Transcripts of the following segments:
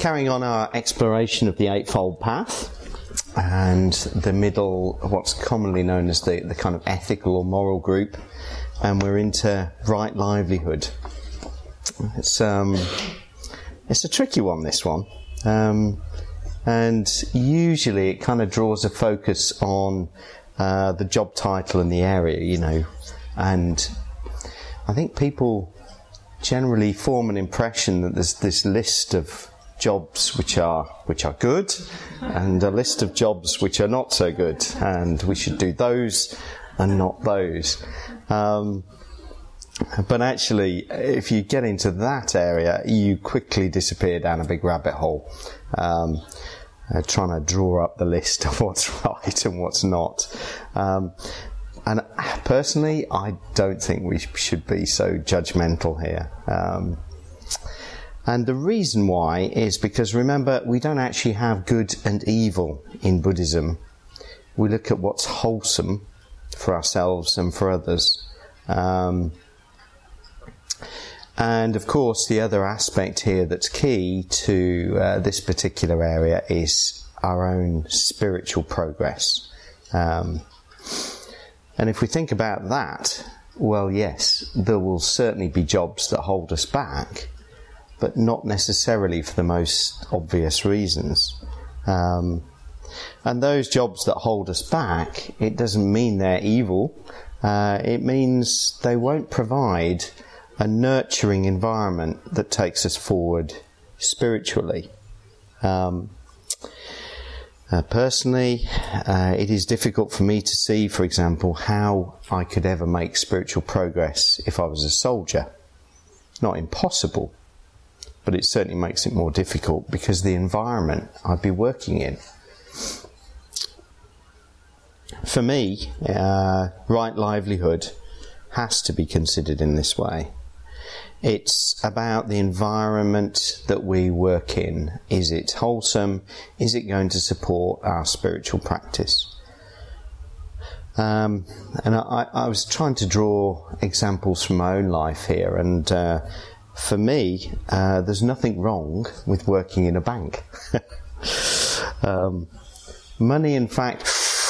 carrying on our exploration of the Eightfold Path and the middle, what's commonly known as the kind of ethical or moral group, and we're into right livelihood. It's a tricky one, this one, and usually it kind of draws a focus on the job title and the area, you know, and I think people generally form an impression that there's this list of jobs which are good, and a list of jobs which are not so good, and we should do those and not those. But actually, if you get into that area, you quickly disappear down a big rabbit hole, trying to draw up the list of what's right and what's not. And personally, I don't think we should be so judgmental here. And the reason why is because, remember, we don't actually have good and evil in Buddhism. We look at what's wholesome for ourselves and for others. And of course, the other aspect here that's key to this particular area is our own spiritual progress. And if we think about that, well, yes, there will certainly be jobs that hold us back, but not necessarily for the most obvious reasons. And those jobs that hold us back, it doesn't mean they're evil. It means they won't provide a nurturing environment that takes us forward spiritually. Personally, it is difficult for me to see, for example, how I could ever make spiritual progress if I was a soldier. Not impossible, but it certainly makes it more difficult because the environment I'd be working in. For me, right livelihood has to be considered in this way. It's about the environment that we work in. Is it wholesome? Is it going to support our spiritual practice? And I was trying to draw examples from my own life here, and for me, there's nothing wrong with working in a bank. Money, in fact,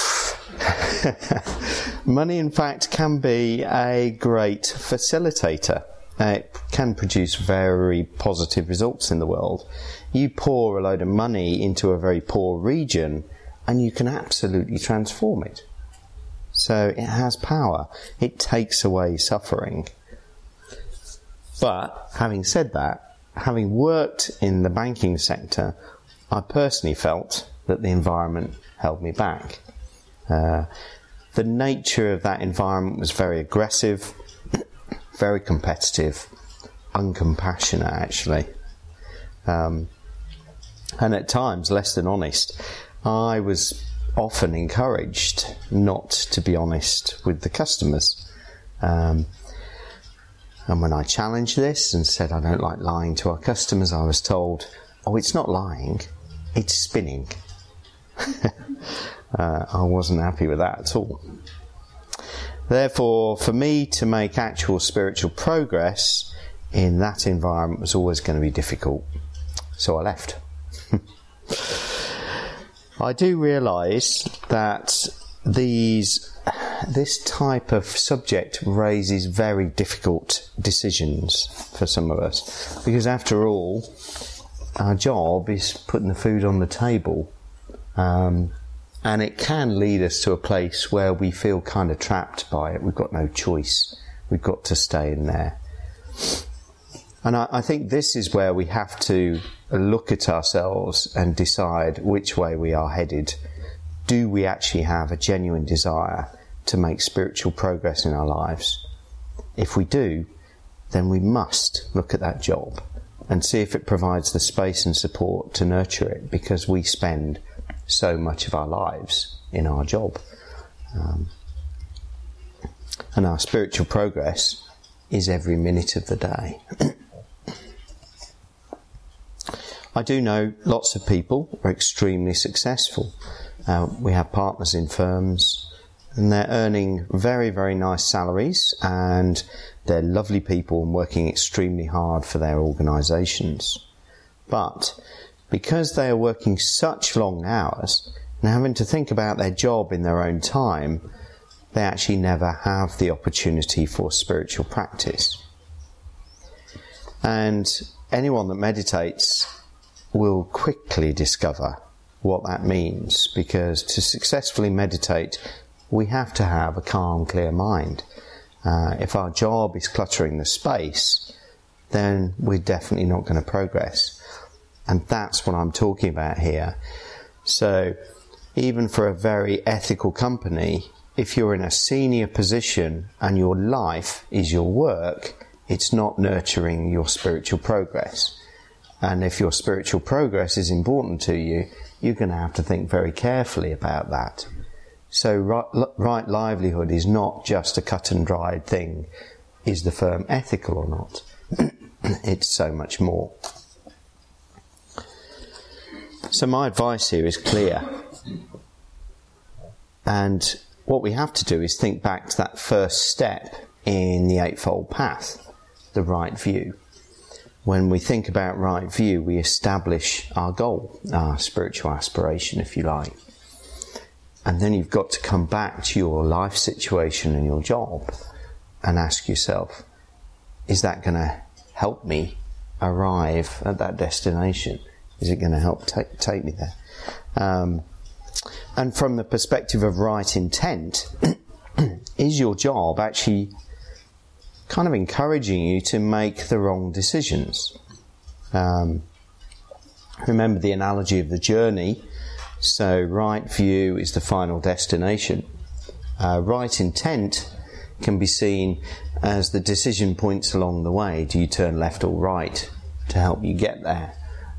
can be a great facilitator. It can produce very positive results in the world. You pour a load of money into a very poor region, and you can absolutely transform it. So it has power. It takes away suffering. But having said that, having worked in the banking sector, I personally felt that the environment held me back. The nature of that environment was very aggressive, very competitive, uncompassionate actually, and at times less than honest. I was often encouraged not to be honest with the customers, and when I challenged this and said I don't like lying to our customers, I was told, oh, it's not lying, it's spinning. I wasn't happy with that at all. Therefore, for me to make actual spiritual progress in that environment was always going to be difficult. So I left. I do realise that this type of subject raises very difficult decisions for some of us. Because after all, our job is putting the food on the table. And it can lead us to a place where we feel kind of trapped by it. We've got no choice. We've got to stay in there. And I think this is where we have to look at ourselves and decide which way we are headed. Do we actually have a genuine desire to make spiritual progress in our lives? If we do, then we must look at that job and see if it provides the space and support to nurture it, because we spend so much of our lives in our job. And our spiritual progress is every minute of the day. I do know lots of people are extremely successful. We have partners in firms, and they're earning very, very nice salaries, and they're lovely people and working extremely hard for their organisations. But because they are working such long hours and having to think about their job in their own time, they actually never have the opportunity for spiritual practice. And anyone that meditates will quickly discover what that means, because to successfully meditate, we have to have a calm, clear mind. If our job is cluttering the space, then we're definitely not going to progress. And that's what I'm talking about here. So, even for a very ethical company, if you're in a senior position and your life is your work, it's not nurturing your spiritual progress. And if your spiritual progress is important to you, you're going to have to think very carefully about that. So right livelihood is not just a cut and dried thing. Is the firm ethical or not? It's so much more. So my advice here is clear. And what we have to do is think back to that first step in the Eightfold Path, the right view. When we think about right view, we establish our goal, our spiritual aspiration, if you like. And then you've got to come back to your life situation and your job and ask yourself, is that going to help me arrive at that destination? Is it going to help take me there? And from the perspective of right intent, is your job actually kind of encouraging you to make the wrong decisions? Remember the analogy of the journey. So right view is the final destination. Right intent can be seen as the decision points along the way. Do you turn left or right to help you get there?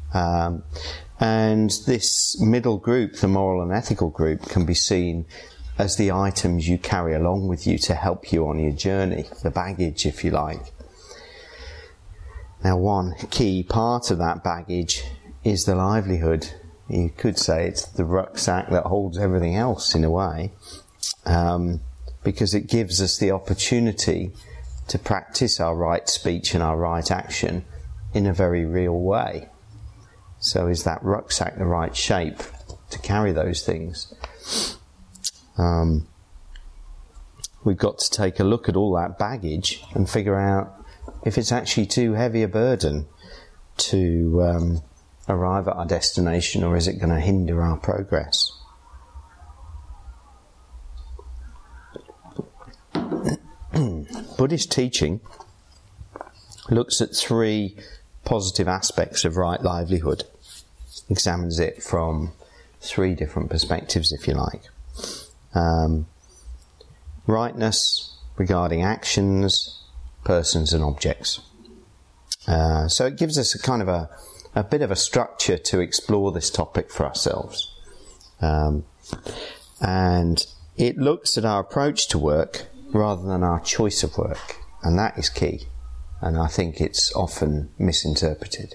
And this middle group, the moral and ethical group, can be seen as the items you carry along with you to help you on your journey, the baggage, if you like. Now, one key part of that baggage is the livelihood. You could say it's the rucksack that holds everything else in a way, because it gives us the opportunity to practice our right speech and our right action in a very real way. So is that rucksack the right shape to carry those things? We've got to take a look at all that baggage and figure out if it's actually too heavy a burden to arrive at our destination, or is it going to hinder our progress? Buddhist teaching looks at three positive aspects of right livelihood, examines it from three different perspectives, if you like. Rightness regarding actions, persons and objects. So it gives us a kind of a bit of a structure to explore this topic for ourselves. And it looks at our approach to work rather than our choice of work. And that is key. And I think it's often misinterpreted.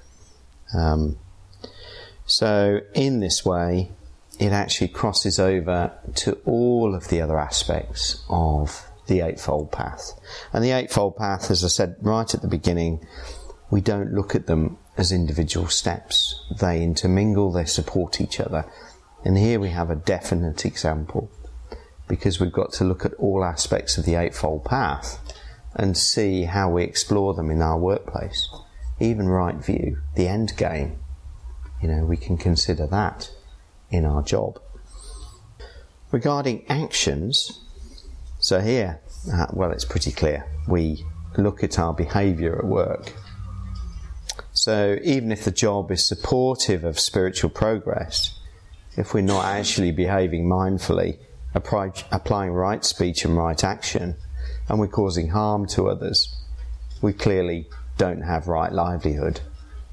So in this way, it actually crosses over to all of the other aspects of the Eightfold Path. And the Eightfold Path, as I said right at the beginning, we don't look at them as individual steps. They intermingle, they support each other. And here we have a definite example, because we've got to look at all aspects of the Eightfold Path and see how we explore them in our workplace. Even right view, the end game, we can consider that in our job. Regarding actions, so here, it's pretty clear. We look at our behaviour at work. So even if the job is supportive of spiritual progress, if we're not actually behaving mindfully, applying right speech and right action, and we're causing harm to others, we clearly don't have right livelihood.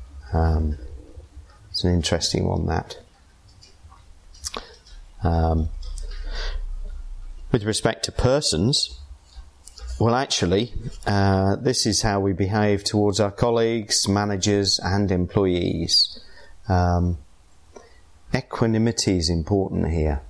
It's an interesting one, that. With respect to persons, well, actually, this is how we behave towards our colleagues, managers and employees. Equanimity is important here.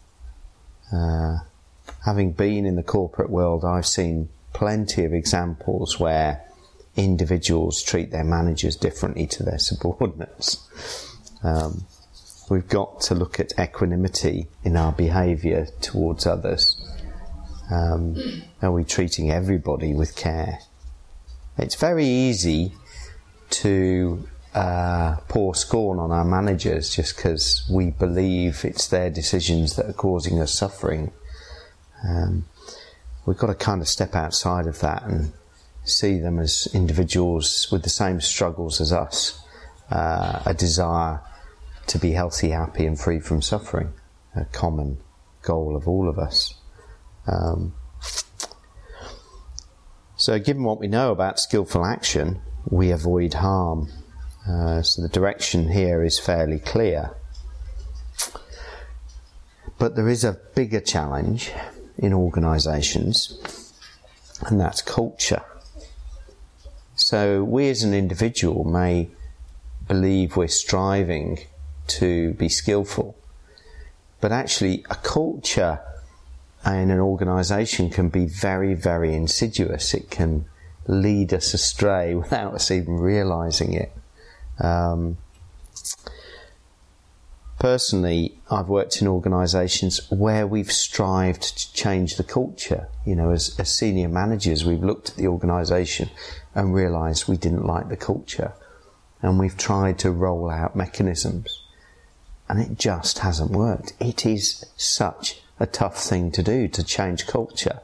Having been in the corporate world, I've seen plenty of examples where individuals treat their managers differently to their subordinates. We've got to look at equanimity in our behaviour towards others. Are we treating everybody with care? It's very easy to pour scorn on our managers just because we believe it's their decisions that are causing us suffering. We've got to kind of step outside of that and see them as individuals with the same struggles as us, a desire to be healthy, happy and free from suffering, a common goal of all of us. So given what we know about skillful action, we avoid harm. So the direction here is fairly clear. But there is a bigger challenge in organisations, and that's culture. So we as an individual may believe we're striving to be skillful, but actually a culture in an organisation can be very, very insidious. It can lead us astray without us even realising it. Personally, I've worked in organisations where we've strived to change the culture. You know, as senior managers, we've looked at the organisation and realised we didn't like the culture. And we've tried to roll out mechanisms. And it just hasn't worked. It is such a tough thing to do, to change culture.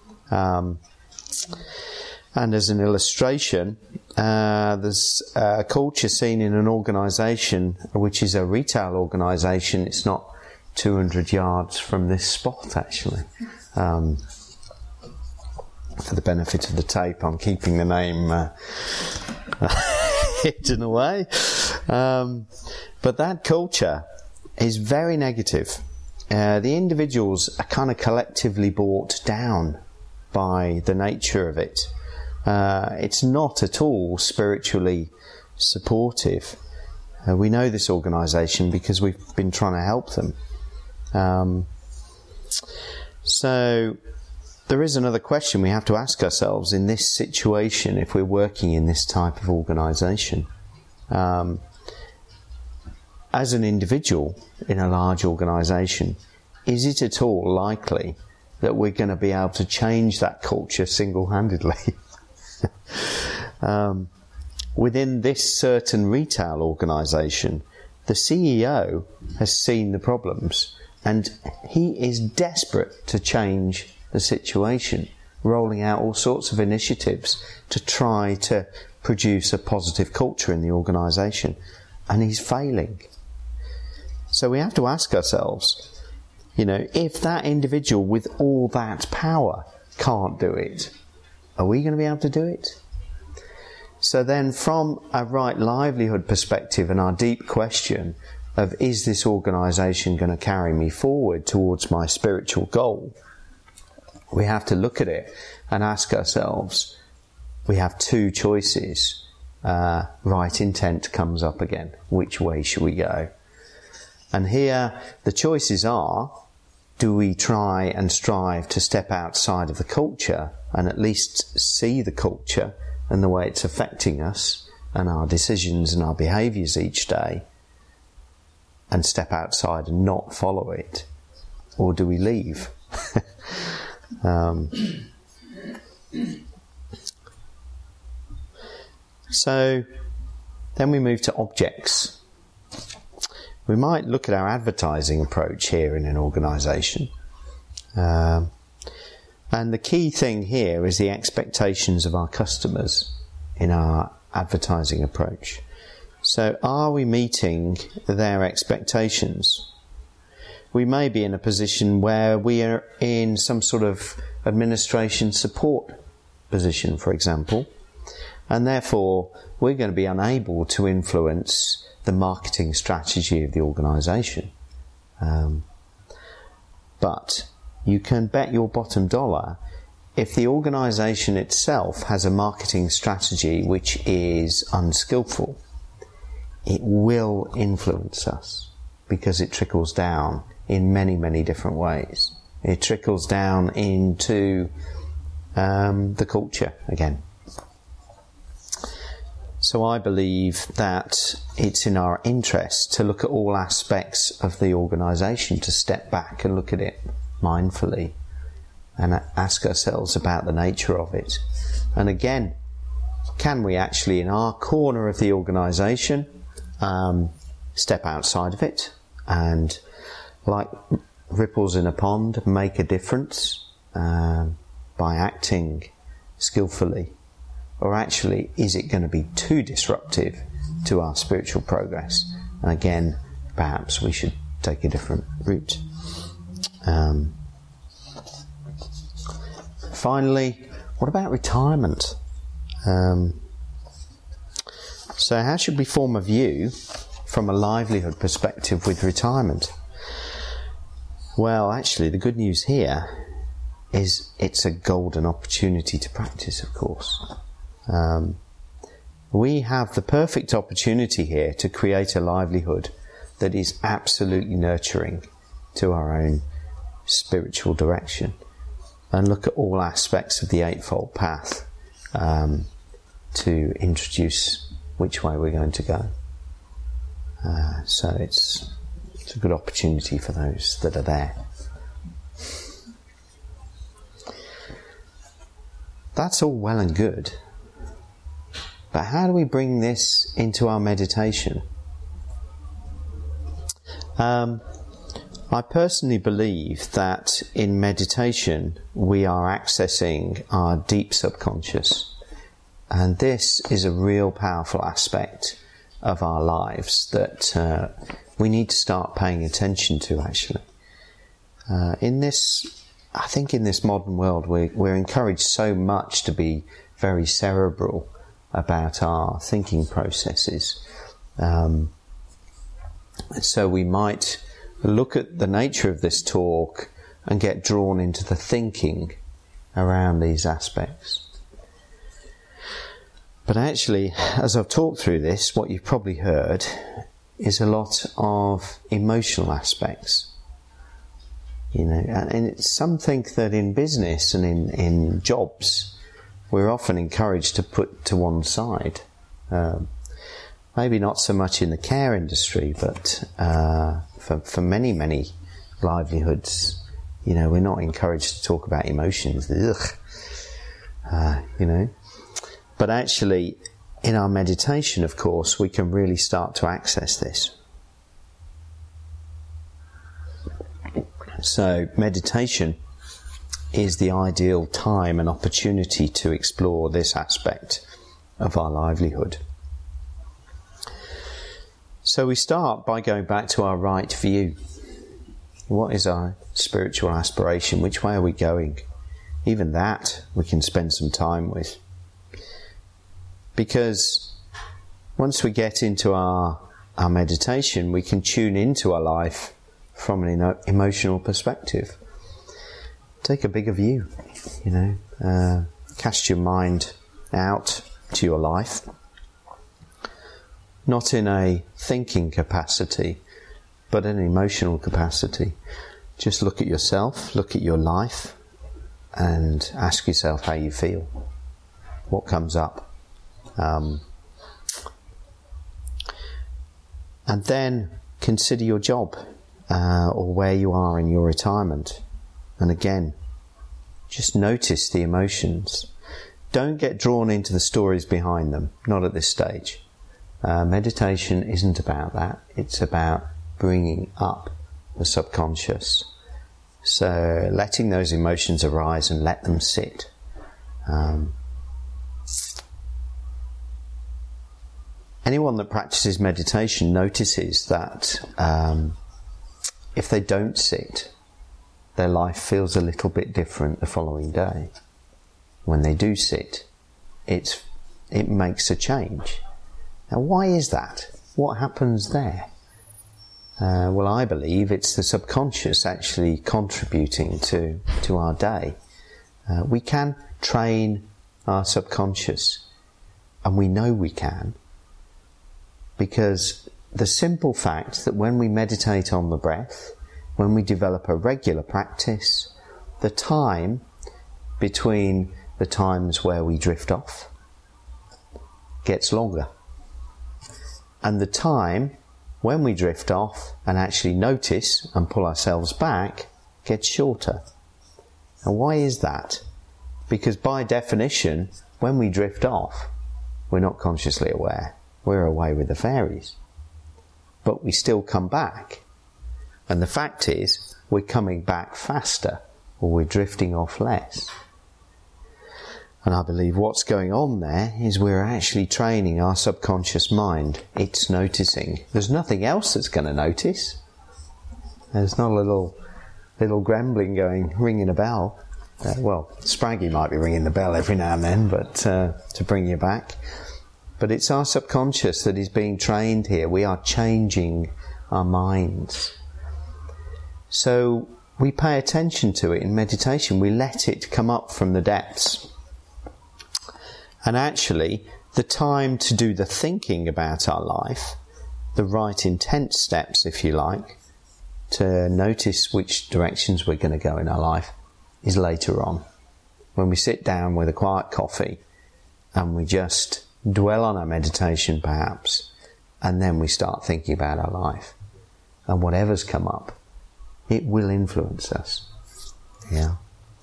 And as an illustration, there's a culture seen in an organisation which is a retail organisation. It's not 200 yards from this spot, actually. For the benefit of the tape, I'm keeping the name hidden away. But that culture is very negative. The individuals are kind of collectively brought down by the nature of it. It's not at all spiritually supportive. We know this organisation because we've been trying to help them. So there is another question we have to ask ourselves in this situation if we're working in this type of organisation. As an individual in a large organisation, is it at all likely that we're going to be able to change that culture single-handedly? Within this certain retail organisation, the CEO has seen the problems and he is desperate to change the situation, rolling out all sorts of initiatives to try to produce a positive culture in the organisation, and he's failing. So we have to ask ourselves, you know, if that individual with all that power can't do it, are we going to be able to do it? So then from a right livelihood perspective and our deep question of is this organisation going to carry me forward towards my spiritual goal, we have to look at it and ask ourselves, we have two choices. Right intent comes up again. Which way should we go? And here the choices are, do we try and strive to step outside of the culture and at least see the culture and the way it's affecting us and our decisions and our behaviours each day, and step outside and not follow it? Or do we leave? So then we move to objects. We might look at our advertising approach here in an organisation. And the key thing here is the expectations of our customers in our advertising approach. So are we meeting their expectations? We may be in a position where we are in some sort of administration support position, for example, and therefore we're going to be unable to influence the marketing strategy of the organisation. But you can bet your bottom dollar, if the organisation itself has a marketing strategy which is unskillful, it will influence us because it trickles down in many, many different ways. It trickles down into the culture again. So I believe that it's in our interest to look at all aspects of the organisation, to step back and look at it mindfully and ask ourselves about the nature of it. And again, can we actually, in our corner of the organisation, step outside of it and, like ripples in a pond, make a difference by acting skillfully? Or actually, is it going to be too disruptive to our spiritual progress? And again, perhaps we should take a different route. Finally, what about retirement? So how should we form a view from a livelihood perspective with retirement? Well, actually, the good news here is it's a golden opportunity to practice, of course. We have the perfect opportunity here to create a livelihood that is absolutely nurturing to our own spiritual direction, and look at all aspects of the Eightfold Path to introduce which way we're going to go. So it's a good opportunity for those that are there. That's all well and good. But how do we bring this into our meditation? I personally believe that in meditation we are accessing our deep subconscious, and this is a real powerful aspect of our lives that we need to start paying attention to, actually. I think in this modern world we're encouraged so much to be very cerebral about our thinking processes. So we might look at the nature of this talk and get drawn into the thinking around these aspects. But actually, as I've talked through this, what you've probably heard is a lot of emotional aspects. And it's something that in business and in jobs we're often encouraged to put to one side. Maybe not so much in the care industry, but for many, many livelihoods, we're not encouraged to talk about emotions. But actually, in our meditation, of course, we can really start to access this. So meditation is the ideal time and opportunity to explore this aspect of our livelihood. So we start by going back to our right view. What is our spiritual aspiration? Which way are we going? Even that we can spend some time with. Because once we get into our meditation, we can tune into our life from an emotional perspective. Take a bigger view, cast your mind out to your life, not in a thinking capacity, but an emotional capacity. Just look at yourself, look at your life, and ask yourself how you feel. What comes up? And then consider your job, or where you are in your retirement. And again, just notice the emotions. Don't get drawn into the stories behind them, not at this stage. Meditation isn't about that. It's about bringing up the subconscious. So letting those emotions arise and let them sit. Anyone that practices meditation notices that if they don't sit, their life feels a little bit different the following day. When they do sit, it makes a change. Now, why is that? What happens there? Well, I believe it's the subconscious actually contributing to our day. We can train our subconscious, and we know we can, because the simple fact that when we meditate on the breath, when we develop a regular practice, the time between the times where we drift off gets longer. And the time when we drift off and actually notice and pull ourselves back gets shorter. And why is that? Because by definition, when we drift off, we're not consciously aware. We're away with the fairies. But we still come back. And the fact is, we're coming back faster, or we're drifting off less. And I believe what's going on there is we're actually training our subconscious mind. It's noticing. There's nothing else that's going to notice. There's not a little gremlin ringing a bell. Well, Spraggy might be ringing the bell every now and then, but to bring you back. But it's our subconscious that is being trained here. We are changing our minds. So we pay attention to it in meditation. We let it come up from the depths. And actually, the time to do the thinking about our life, the right intent steps, if you like, to notice which directions we're going to go in our life, is later on. When we sit down with a quiet coffee and we just dwell on our meditation perhaps, and then we start thinking about our life. And whatever's come up, it will influence us. Yeah.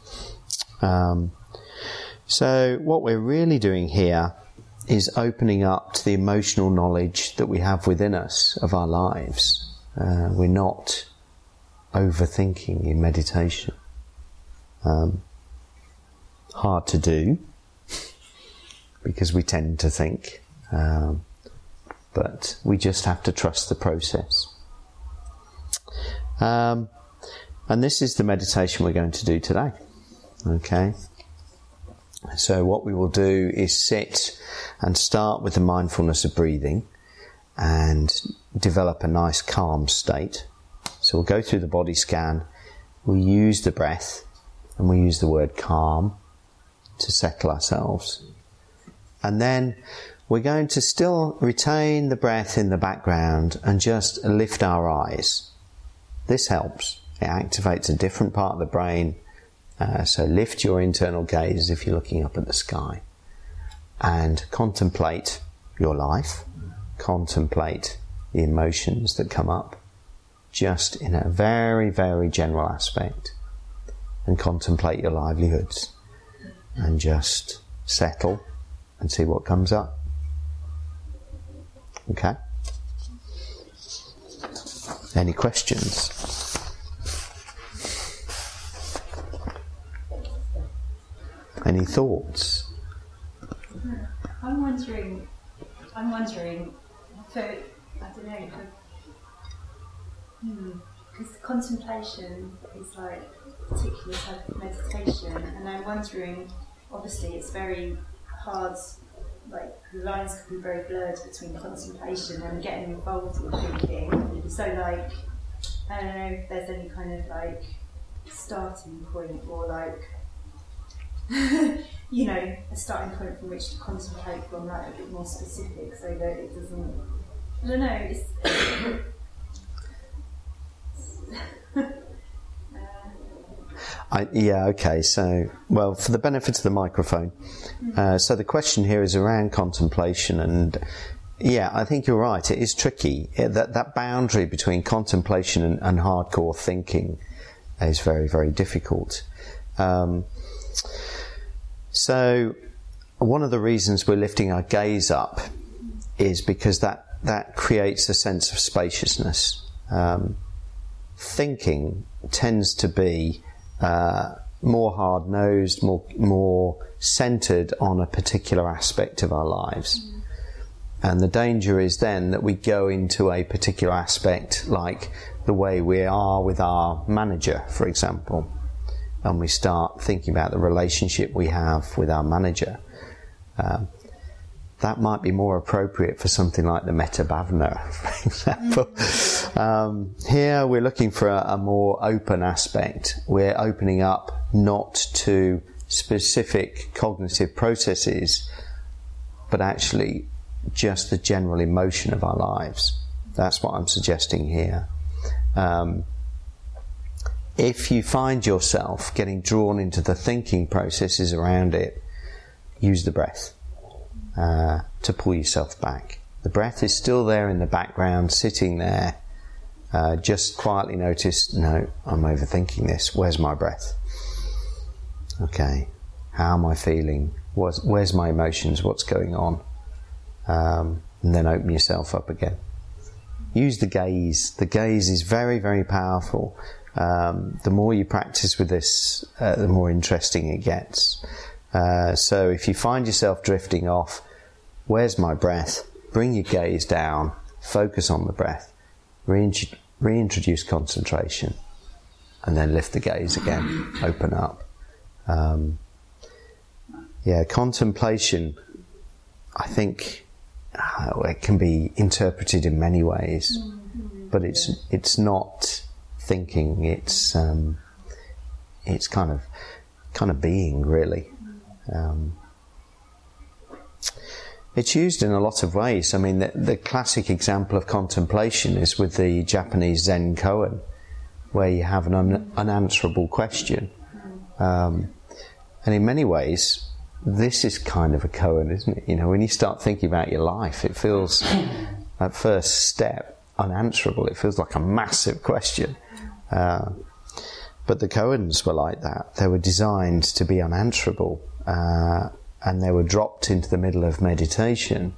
So what we're really doing here is opening up to the emotional knowledge that we have within us of our lives. We're not overthinking in meditation. Hard to do because we tend to think, but we just have to trust the process. And this is the meditation we're going to do today. Okay. So what we will do is sit and start with the mindfulness of breathing and develop a nice calm state. So we'll go through the body scan, we use the breath, and we use the word calm to settle ourselves. And then we're going to still retain the breath in the background and just lift our eyes. This helps. It activates a different part of the brain. So lift your internal gaze if you're looking up at the sky and contemplate your life, contemplate the emotions that come up just in a very, very general aspect, and contemplate your livelihoods and just settle and see what comes up. Okay? Any questions? Any thoughts? I'm wondering, for, I don't know, because contemplation is like a particular type of meditation, and I'm wondering, obviously it's very hard, like the lines can be very blurred between contemplation and getting involved in thinking, so like, I don't know if there's any kind of like starting point or like you know, a starting point from which to contemplate from, like a bit more specific, so that it doesn't. I don't know. It's okay. So, well, for the benefit of the microphone, so the question here is around contemplation, and yeah, I think you're right. It is tricky. That boundary between contemplation and hardcore thinking is very, very difficult. So one of the reasons we're lifting our gaze up is because that creates a sense of spaciousness. Thinking tends to be more hard-nosed, more centred on a particular aspect of our lives. And the danger is then that we go into a particular aspect, like the way we are with our manager, for example. And we start thinking about the relationship we have with our manager. That might be more appropriate for something like the Metta Bhavana, for example. Here we're looking for a more open aspect. We're opening up not to specific cognitive processes, but actually just the general emotion of our lives. That's what I'm suggesting here. If you find yourself getting drawn into the thinking processes around it, use the breath. to pull yourself back. The breath is still there in the background, sitting there. Just quietly notice, no, I'm overthinking this. Where's my breath? Okay, how am I feeling? Where's my emotions? What's going on? And then open yourself up again. Use the gaze. The gaze is very, very powerful. The more you practice with this, the more interesting it gets. So if you find yourself drifting off, where's my breath? Bring your gaze down, focus on the breath, reintroduce concentration, and then lift the gaze again, open up. Contemplation, I think, it can be interpreted in many ways, but it's not thinking, it's kind of being, really. It's used in a lot of ways. I mean, the classic example of contemplation is with the Japanese Zen koan, where you have an unanswerable question. And in many ways, this is kind of a koan, isn't it? You know, when you start thinking about your life, it feels, at first step, unanswerable. It feels like a massive question. But the koans were like that. They were designed to be unanswerable. And they were dropped into the middle of meditation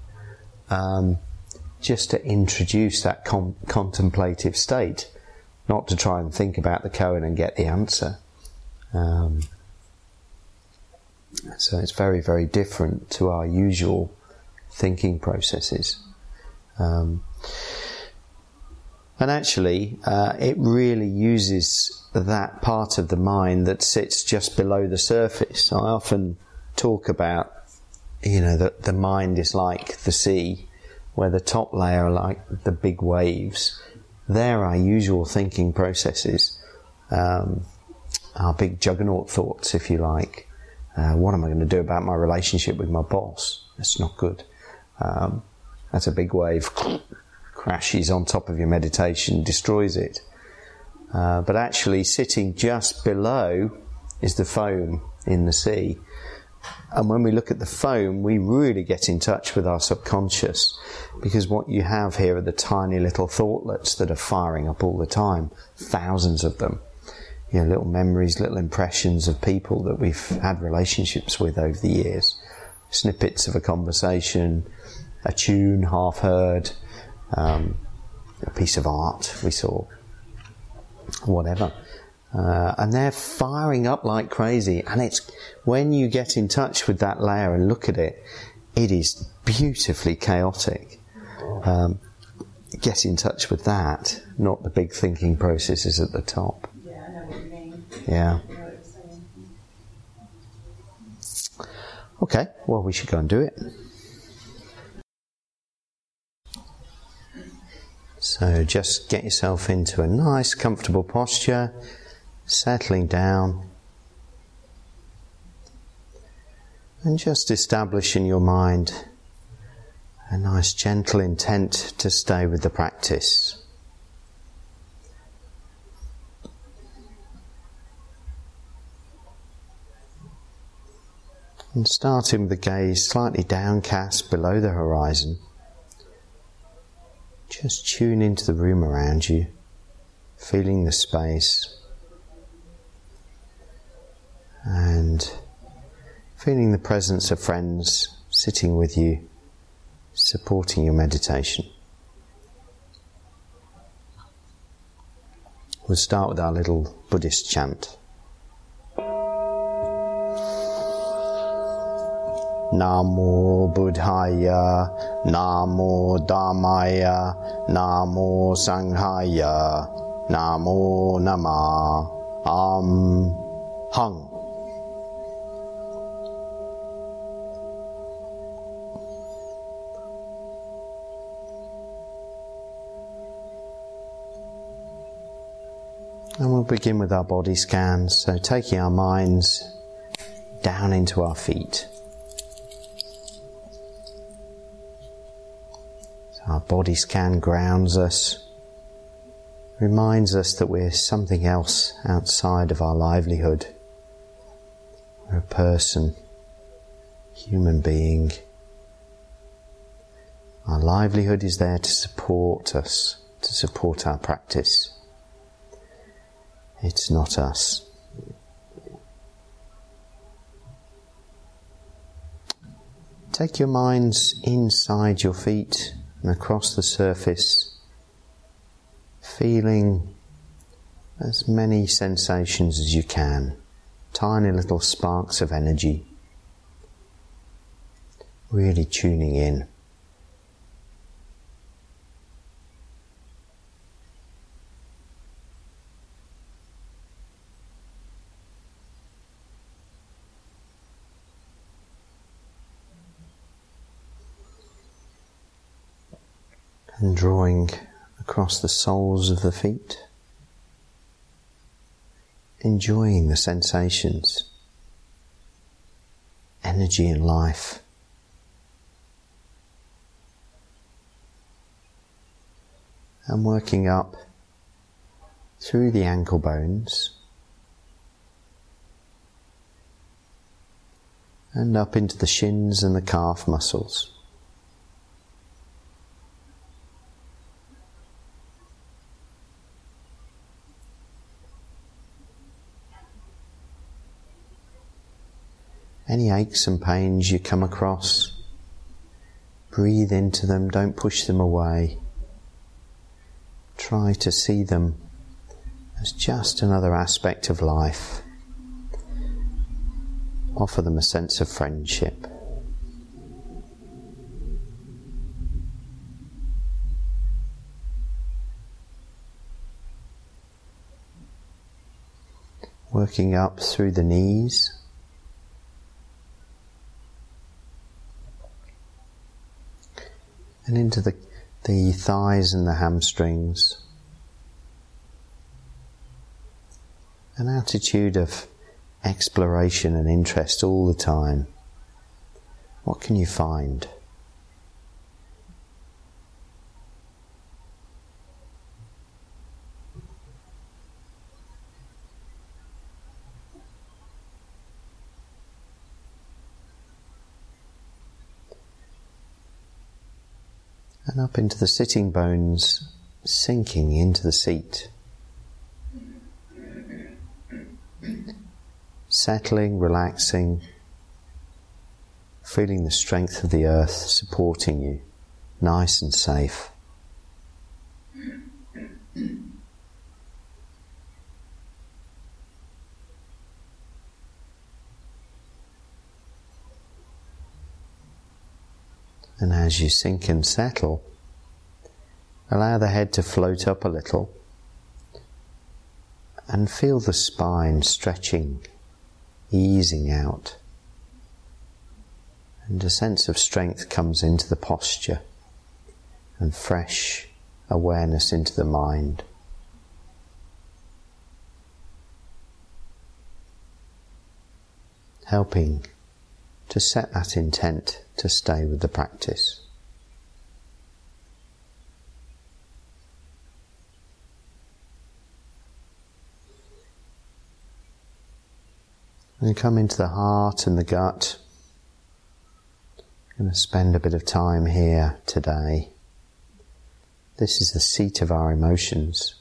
just to introduce that contemplative state, not to try and think about the koan and get the answer. So it's very, very different to our usual thinking processes. And actually, it really uses that part of the mind that sits just below the surface. I often talk about, that the mind is like the sea, where the top layer are like the big waves. They're our usual thinking processes, our big juggernaut thoughts, if you like. What am I going to do about my relationship with my boss? That's not good. That's a big wave, crashes on top of your meditation, destroys it. But actually sitting just below is the foam in the sea. And when we look at the foam, we really get in touch with our subconscious, because what you have here are the tiny little thoughtlets that are firing up all the time, thousands of them. Little memories, little impressions of people that we've had relationships with over the years, snippets of a conversation, a tune half heard, a piece of art we saw, whatever. And they're firing up like crazy, and it's when you get in touch with that layer and look at it, it is beautifully chaotic. Get in touch with that, not the big thinking processes at the top. Yeah, I know what you mean. Yeah. I know what you're saying. Okay, well, we should go and do it. So just get yourself into a nice, comfortable posture, settling down, and just establish in your mind a nice, gentle intent to stay with the practice. And starting with the gaze slightly downcast below the horizon, just tune into the room around you, feeling the space, and feeling the presence of friends sitting with you, supporting your meditation. We'll start with our little Buddhist chant. Namo Buddhaya, Namo Dhammaya, Namo Sanghaya, Namo Namah Hang. And we'll begin with our body scans, so taking our minds down into our feet. So our body scan grounds us, reminds us that we're something else outside of our livelihood. We're a person, human being, Our livelihood is there to support us, to support our practice. It's not us. Take your minds inside your feet and across the surface, feeling as many sensations as you can, tiny little sparks of energy, really tuning in. And drawing across the soles of the feet, enjoying the sensations, energy and life. And working up through the ankle bones and up into the shins and the calf muscles. Any aches and pains you come across, breathe into them, don't push them away. Try to see them as just another aspect of life. Offer them a sense of friendship. Working up through the knees. And into the thighs and the hamstrings. An attitude of exploration and interest all the time. What can you find? And up into the sitting bones, sinking into the seat. Settling, relaxing, feeling the strength of the earth supporting you, nice and safe. And as you sink and settle, allow the head to float up a little and feel the spine stretching, easing out. And a sense of strength comes into the posture and fresh awareness into the mind. Helping to set that intent to stay with the practice. And come into the heart and the gut. I'm going to spend a bit of time here today. This is the seat of our emotions.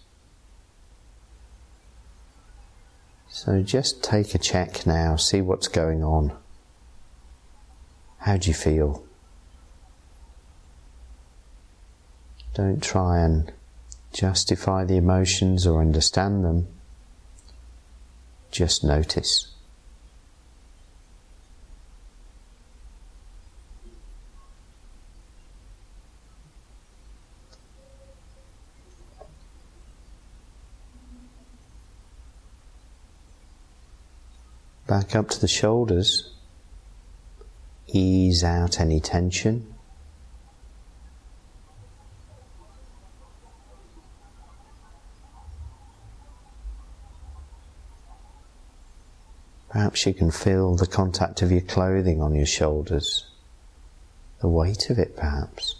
So just take a check now, see what's going on. How do you feel? Don't try and justify the emotions or understand them. Just notice. Back up to the shoulders. Ease out any tension. Perhaps you can feel the contact of your clothing on your shoulders, the weight of it perhaps.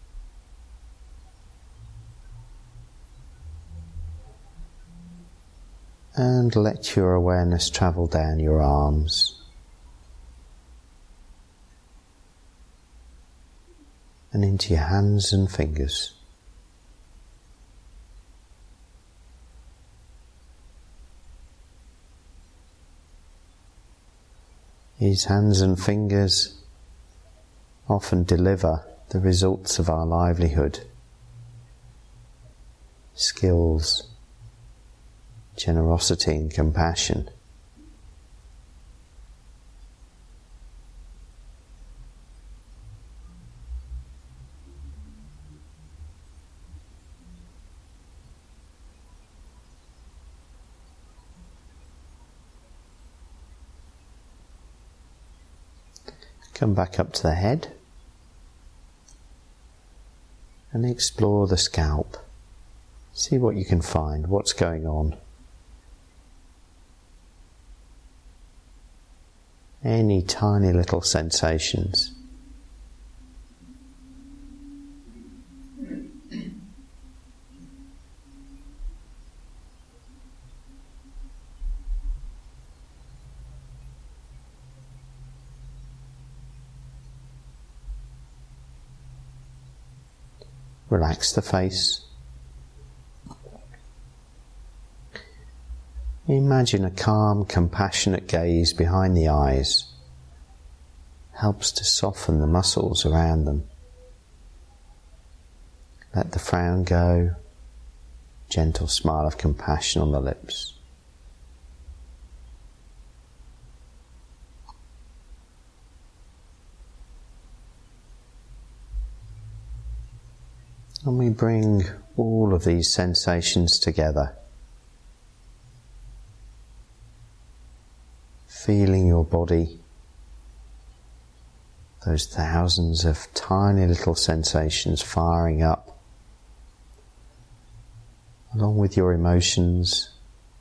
And let your awareness travel down your arms. and into your hands and fingers. These hands and fingers often deliver the results of our livelihood, skills, generosity and compassion. Come back up to the head and explore the scalp. See what you can find, what's going on. Any tiny little sensations. Relax the face. Imagine a calm, compassionate gaze behind the eyes. Helps to soften the muscles around them. Let the frown go. Gentle smile of compassion on the lips. And we bring all of these sensations together. Feeling your body, those thousands of tiny little sensations firing up, along with your emotions,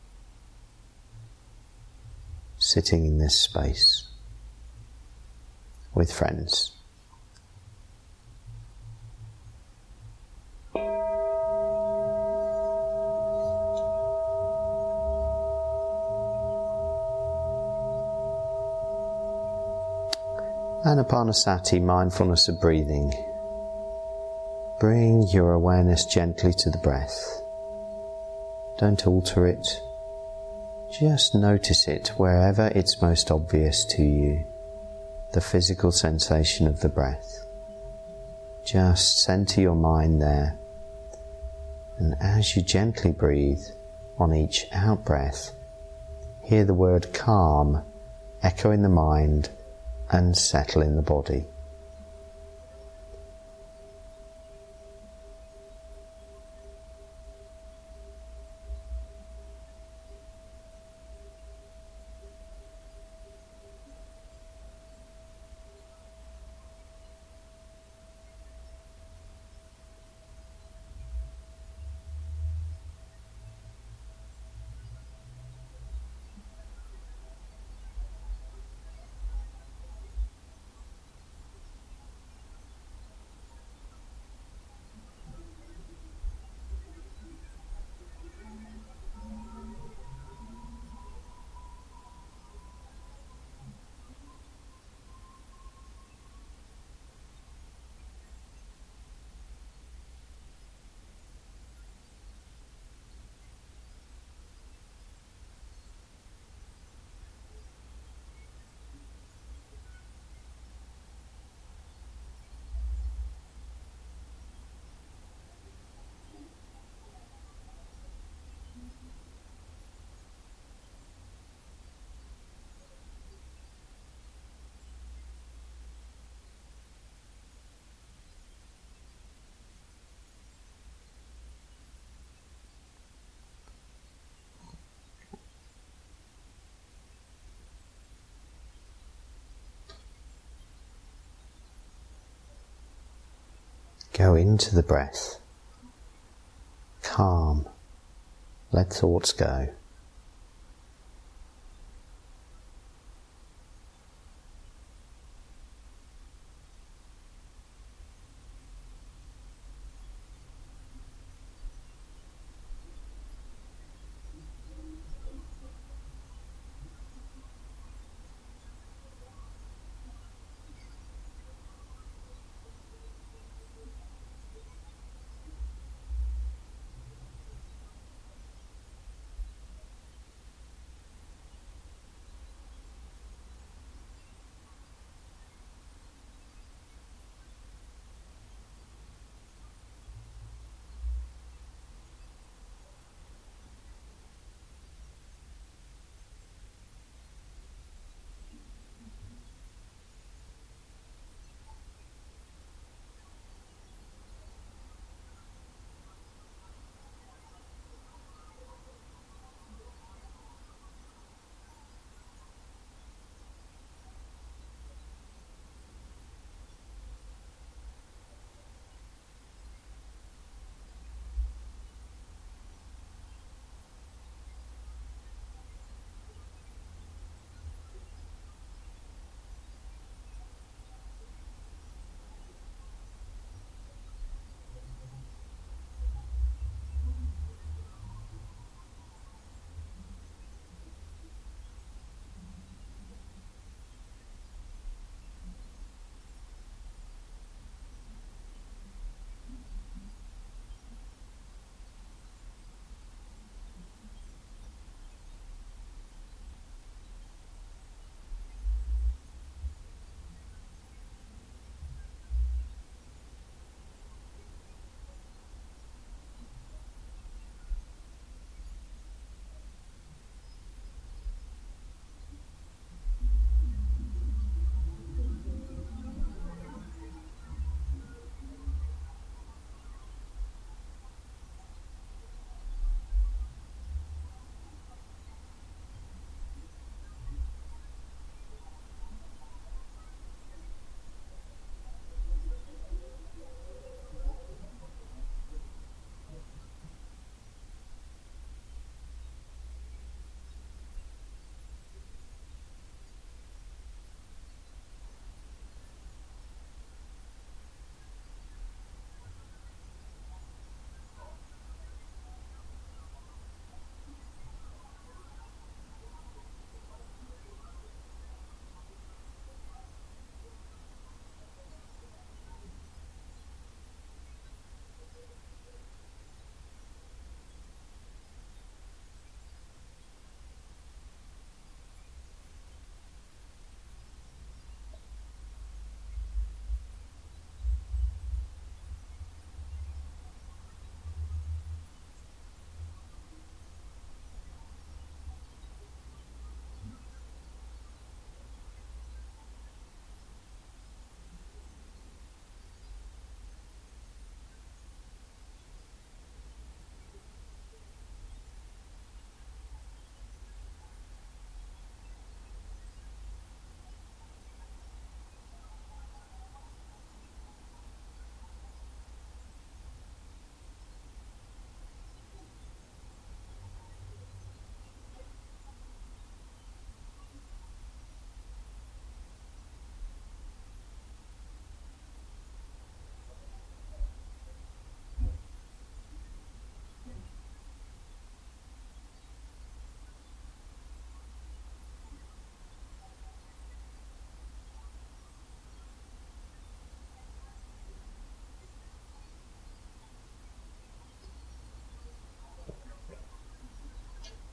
sitting in this space with friends. Anapanasati, mindfulness of breathing. Bring your awareness gently to the breath. Don't alter it. Just notice it wherever it's most obvious to you, the physical sensation of the breath. Just center your mind there, and as you gently breathe on each out-breath, hear the word calm echo in the mind and settle in the body. Go into the breath. Calm. Let thoughts go.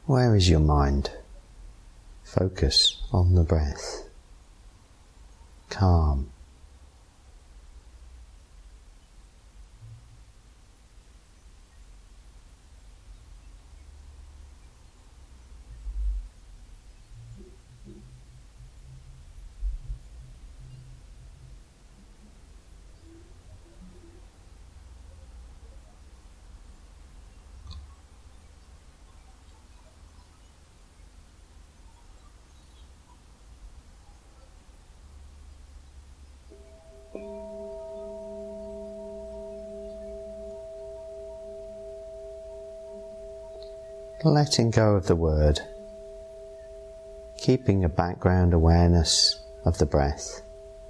Where is your mind? Focus on the breath. Calm. Letting go of the word, keeping a background awareness of the breath.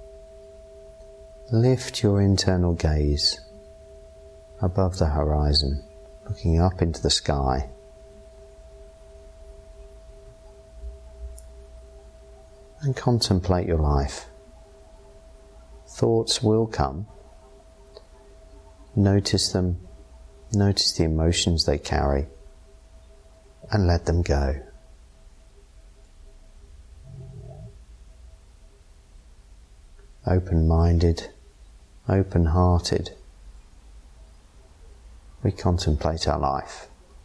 Lift your internal gaze above the horizon, looking up into the sky. And contemplate your life. Thoughts will come. Notice them, notice the emotions they carry, and let them go. Open-minded, open-hearted, we contemplate our life.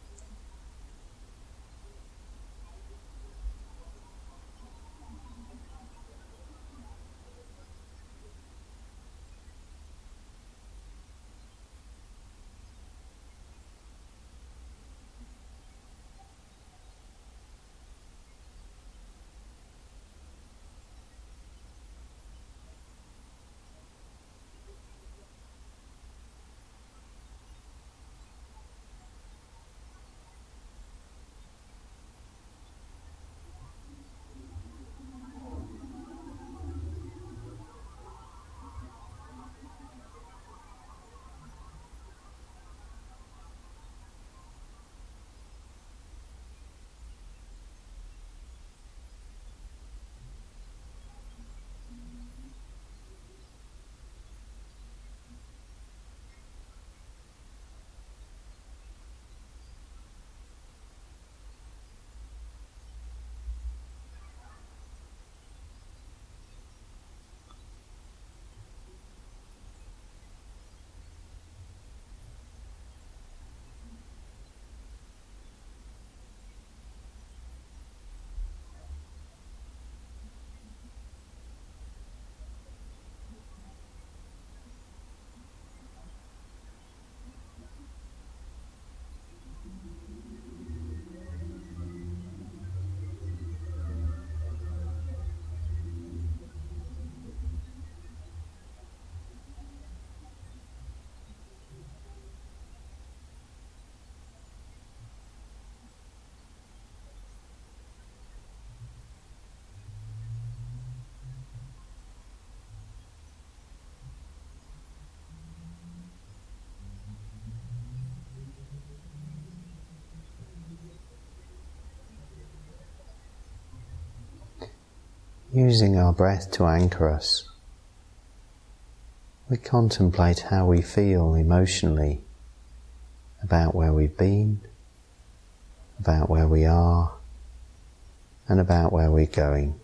Using our breath to anchor us, we contemplate how we feel emotionally about where we've been, about where we are, and about where we're going.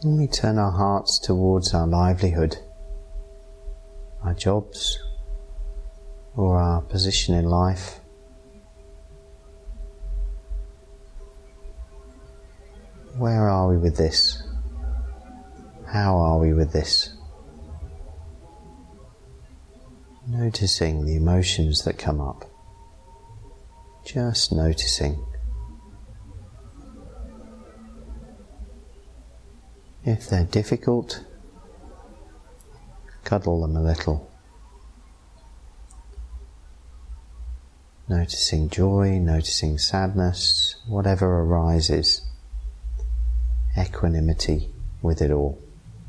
And we turn our hearts towards our livelihood, our jobs, or our position in life. Where are we with this? How are we with this? Noticing the emotions that come up. Just noticing. If they're difficult, cuddle them a little. Noticing joy, noticing sadness, whatever arises. Equanimity with it all.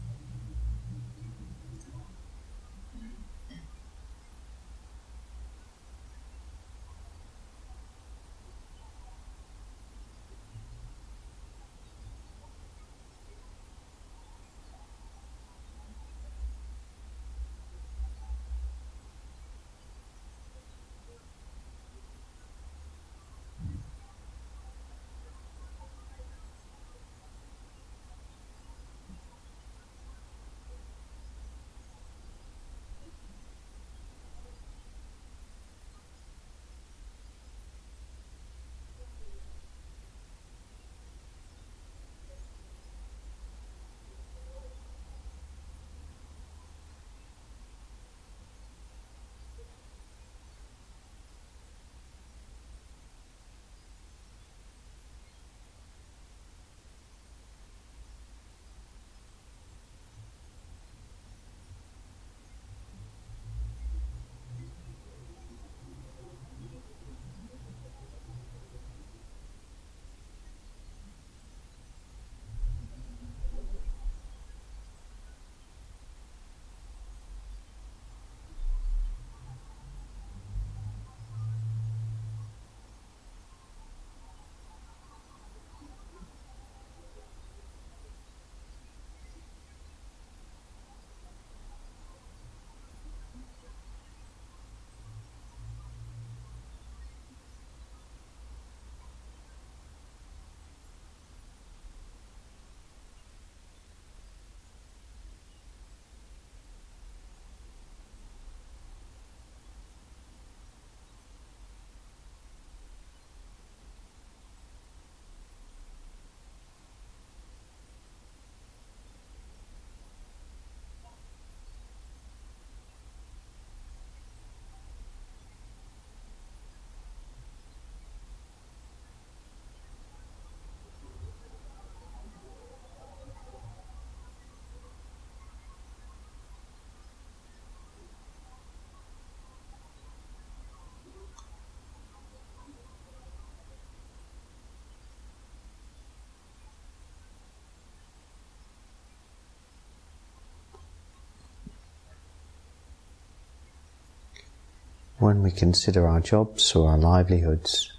When we consider our jobs or our livelihoods,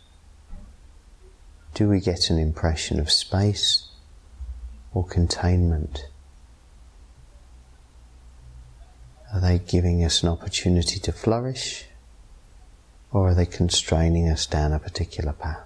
do we get an impression of space or containment? Are they giving us an opportunity to flourish, or are they constraining us down a particular path?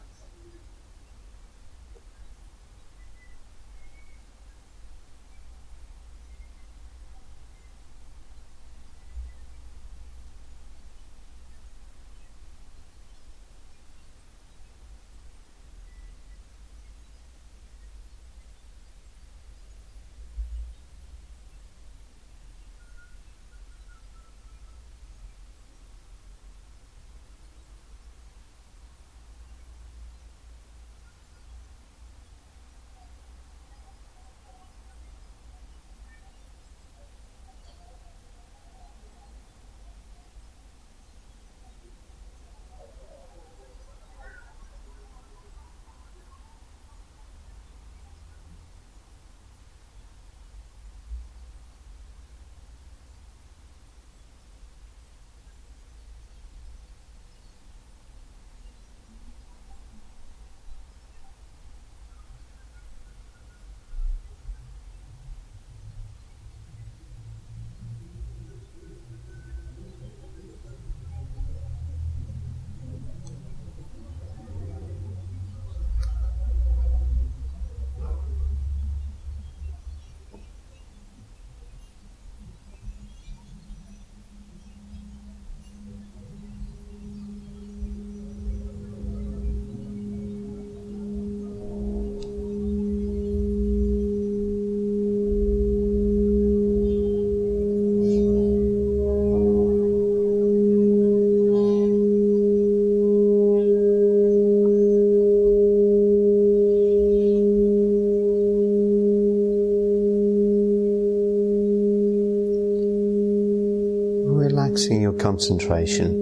relaxing your concentration.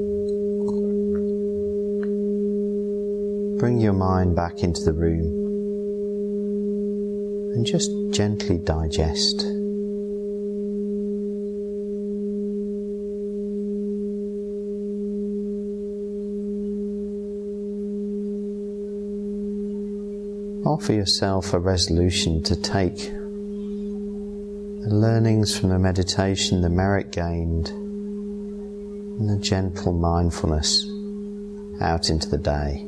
Bring your mind back into the room and just gently digest. Offer yourself a resolution to take the learnings from the meditation, the merit gained, and the gentle mindfulness out into the day.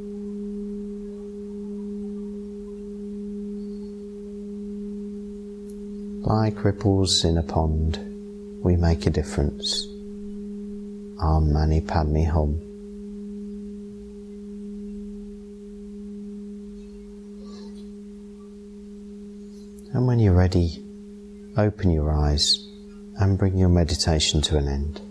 Like ripples in a pond, we make a difference. Om Mani Padme Hum. And when you're ready, open your eyes and bring your meditation to an end.